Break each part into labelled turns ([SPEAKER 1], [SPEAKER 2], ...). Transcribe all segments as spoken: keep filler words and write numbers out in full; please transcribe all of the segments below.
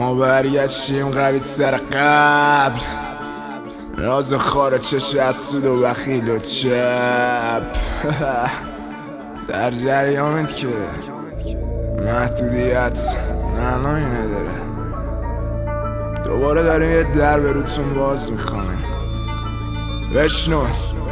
[SPEAKER 1] ما برگشتیم قویت سر قبل، راز خاره چش از سود و بخیل و چپ. در جریانت که محدودیت معنایی نداره. دوباره داریم یه در به روتون باز میکنیم. بشنو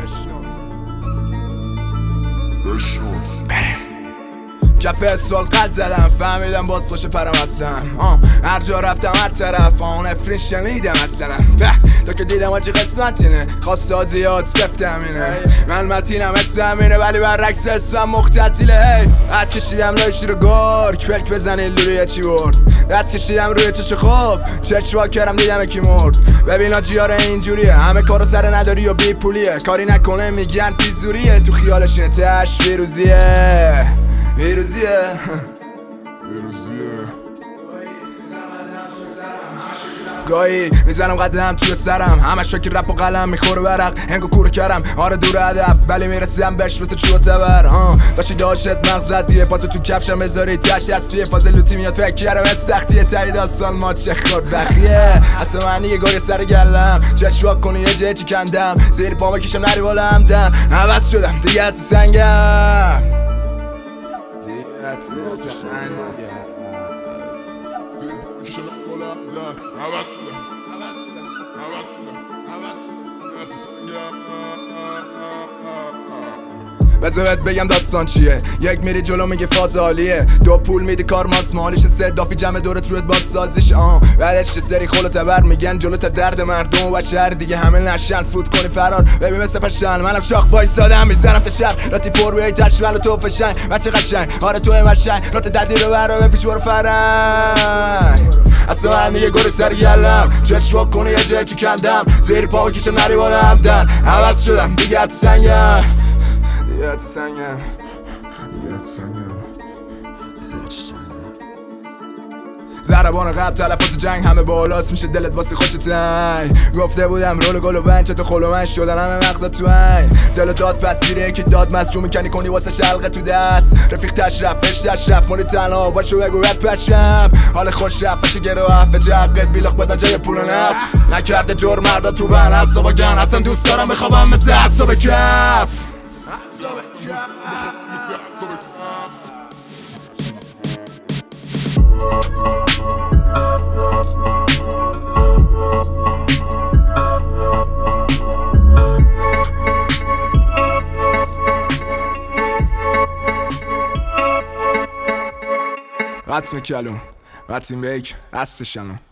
[SPEAKER 1] بشنو کف اسفال قلب زدم، فهمیدم باز باشه پرم هستم. هر جا رفتم هر طرف آن افرین شنیدم اصلا. تا که دیدم آجی قسمت اینه، خواستا زیاد سفتم اینه. من متینم اسمم اینه ولی برعکس اسمم مختطیله. حد کشیدم لای شیر گرگ، پلک بزنی لوری چی برد. دست کشیدم روی چش خوب، چشوا کردم دیدم کی مرد. ببین آجیاره اینجوریه، همه کارو سر نداری و بی پولیه. کاری نکنه میگن پیزوریه، تو خیالش اینه تش ویروزیه. ویروزیه ویروزیه گاهی میزنم قدم توی سرم، همش فکر رپ و قلم میخوره برق. هنگو کور کردم آره دور هدف، ولی میرسیم بهش مثل چوب تبر. ها داشتی داشت مغزت دیه، پاتو تو کفشم بذاری تشت از فیه. فاز لوتی میاد فکر کردم استختیه، تایی داستان ما چه خود بخیه. اصلا من یه گاهی سر گلم، چشوا کنی یه جه چی کندم. زیر پا مکشم نری بالا همدن، عوض شدم دیگه تو سنگم. بذار بهت بگم داستان چیه. یک میری جلو میگه فاز عالیه، دو پول میدی کار ماس مالیش. سه دافی جمع دورت روت باز سازیش. آه بعدش یه سری خلو تبر میگن جلو تا درد مردم و بشر دیگه همه نشن فوت کنی فرار. ببین مثل پشن منم شاخ وایسادم میزنم تا شب. راتی پر روی تشمل و تو فشنگ بچه قشنگ. آره توی مشنگ رات ددی رو برو پیش برو فرنگ. اصلا من یه گوری سر گلم، چشوا کنی یه جه چی کندم. زیر پا بکشم نری بالا همدن، عوض شدم دیگه تو سنگم. دیگه تو سنگم دیگه تو سنگم ضربان قبل تلفات جنگ همه بالاست، میشه دلت واسه خوش تنگ. گفته بودم رول گل و بند چه تو خلو من شدن همه مغزت تو هنگ. دل داد پسیره که داد مزجو میکنی کنی واسه شلقه تو دست. رفیق تشرف فش تشرف مونی تنها باشو بگو رد پشم. حال خوش رفت فش گرو هفت به جقت بیلاخ بدن جای پول و نفت. نکرده جور مردا تو بن حسابا گن، اصلا دوست دارم بخوابم مثل حساب کف. قطم کلون قطیم بیک هستشنو